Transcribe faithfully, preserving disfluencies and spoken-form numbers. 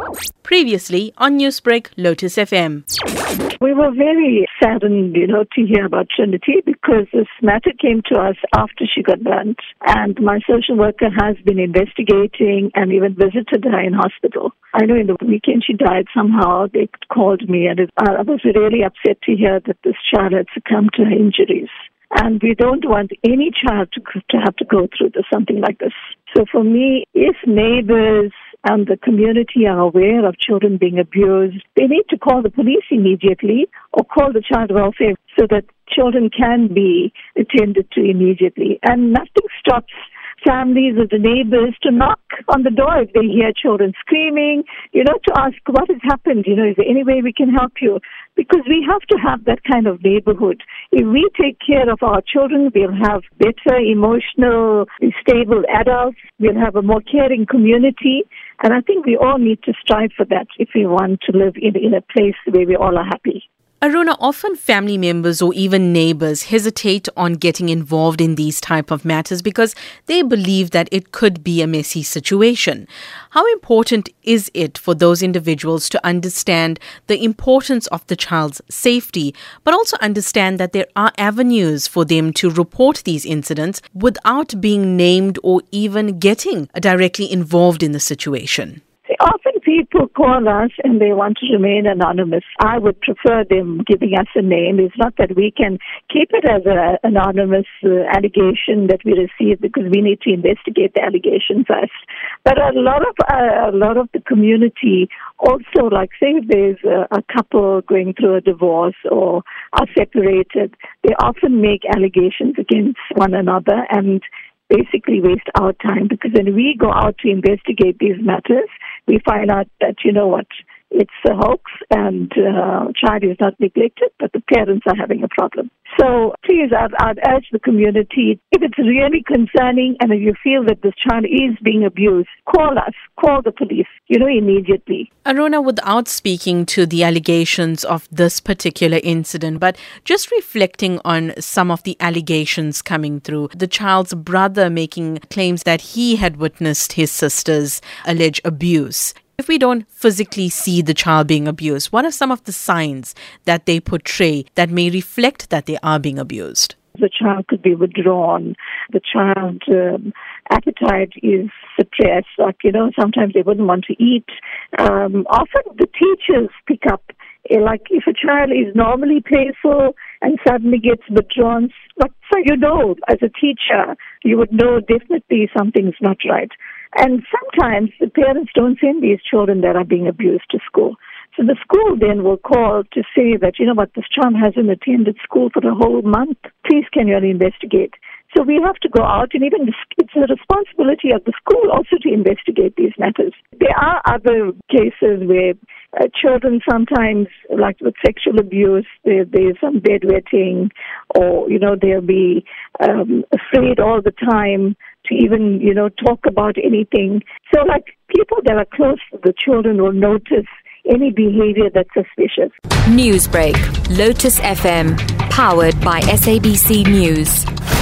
Previously on Newsbreak, Lotus F M. We were very saddened, you know, to hear about Trinity because this matter came to us after she got burnt. And my social worker has been investigating and even visited her in hospital. I know in the weekend she died somehow. They called me and it, I was really upset to hear that this child had succumbed to her injuries. And we don't want any child to, to have to go through this, something like this. So for me, if neighbors and the community are aware of children being abused, they need to call the police immediately or call the child welfare so that children can be attended to immediately. And nothing stops families or the neighbors to knock on the door if they hear children screaming, you know, to ask what has happened, you know, is there any way we can help you? Because we have to have that kind of neighborhood. If we take care of our children, we'll have better, emotional, stable adults. We'll have a more caring community. And I think we all need to strive for that if we want to live in, in a place where we all are happy. Aruna, often family members or even neighbors hesitate on getting involved in these type of matters because they believe that it could be a messy situation. How important is it for those individuals to understand the importance of the child's safety, but also understand that there are avenues for them to report these incidents without being named or even getting directly involved in the situation? Often people call us and they want to remain anonymous. I would prefer them giving us a name. It's not that we can keep it as an anonymous uh, allegation that we receive because we need to investigate the allegation first. But a lot of uh, a lot of the community also, like say if there's a, a couple going through a divorce or are separated, they often make allegations against one another and basically waste our time because when we go out to investigate these matters, we find out that, you know what, it's a hoax and uh, child is not neglected, but the parents are having a problem. So please, I'd, I'd urge the community, if it's really concerning and if you feel that this child is being abused, call us, call the police, you know, immediately. Aruna, without speaking to the allegations of this particular incident, but just reflecting on some of the allegations coming through, the child's brother making claims that he had witnessed his sister's alleged abuse. If we don't physically see the child being abused, what are some of the signs that they portray that may reflect that they are being abused? The child could be withdrawn. The child's um, appetite is suppressed. Like, you know, sometimes they wouldn't want to eat. Um, often the teachers pick up, like if a child is normally playful and suddenly gets withdrawn, like, so you know, as a teacher, you would know definitely something's not right. And sometimes the parents don't send these children that are being abused to school. So the school then will call to say that, you know what, this child hasn't attended school for a whole month. Please, can you investigate? So we have to go out, and even it's a responsibility of the school also to investigate these matters. There are other cases where uh, children sometimes, like with sexual abuse, there, there's some bedwetting, or, you know, they'll be um, afraid all the time to even, you know, talk about anything. So, like, people that are close to the children will notice any behavior that's suspicious. Newsbreak, Lotus F M, powered by S A B C News.